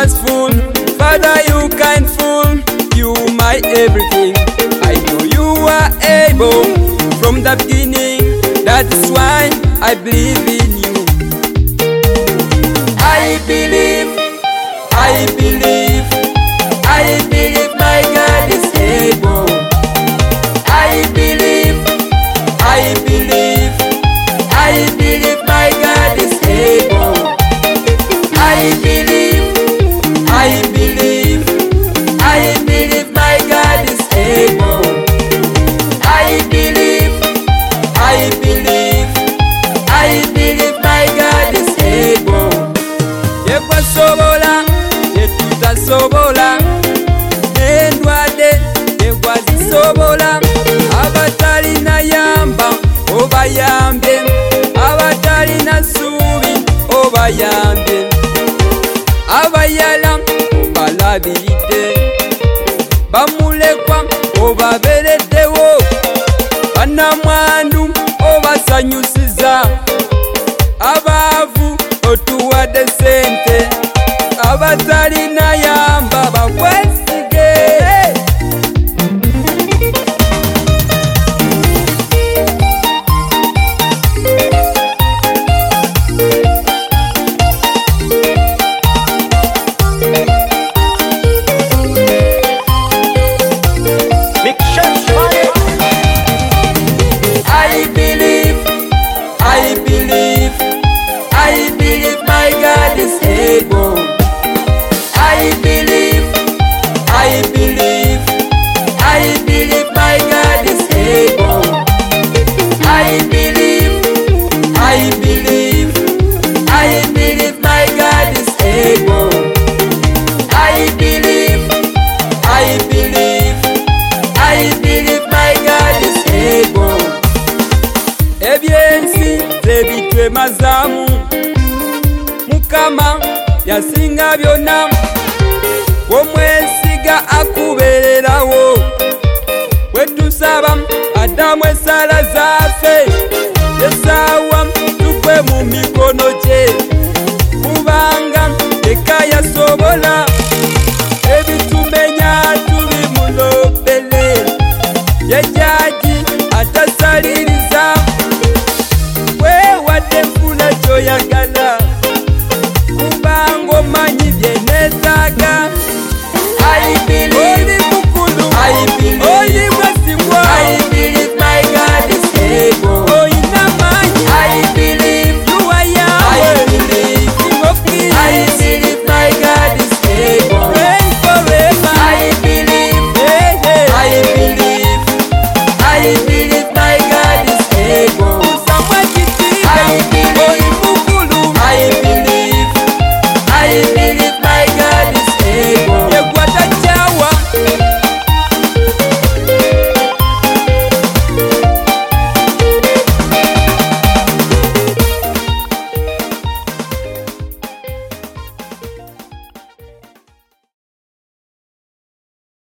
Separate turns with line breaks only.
was full. Father, you kind fool, you my everything. I know you are able from the beginning. That is why I believe in you. I believe, I believe, I believe my God is able. I believe, I believe, I believe my God is able. I believe, I believe, I believe my God is able. I believe, I believe, I believe my God is able. Yekwa sobola, yetuta sobola, endwade, yekwa zisobola. Abatalina yamba, obayambe. Abatalina subi, obayambe. Abayala, obalabiride. Bamulekwa, obabereddewo. Banamwandu, obasanyusiza. Abavu, otuwadde sente. Abatalina yamba, bakwesige. I believe, I believe, I believe my God is able. I believe, I believe, I believe my God is able. I believe, I believe, I believe my God is able. I believe, I believe, I believe my God is able. Ebyensi zebitwe mazamu, Mukama yasinga byonna. Omwesiga akubeererawo. Wetusaba Adamu ensala zaffe, Esaawa tugwe mu mikono gye, kubanga eka yasobola ebitumenya tubimulobele. Ye jjaji atasaliriza, weewadde nfuna ky'oyagala, kubanga omanyi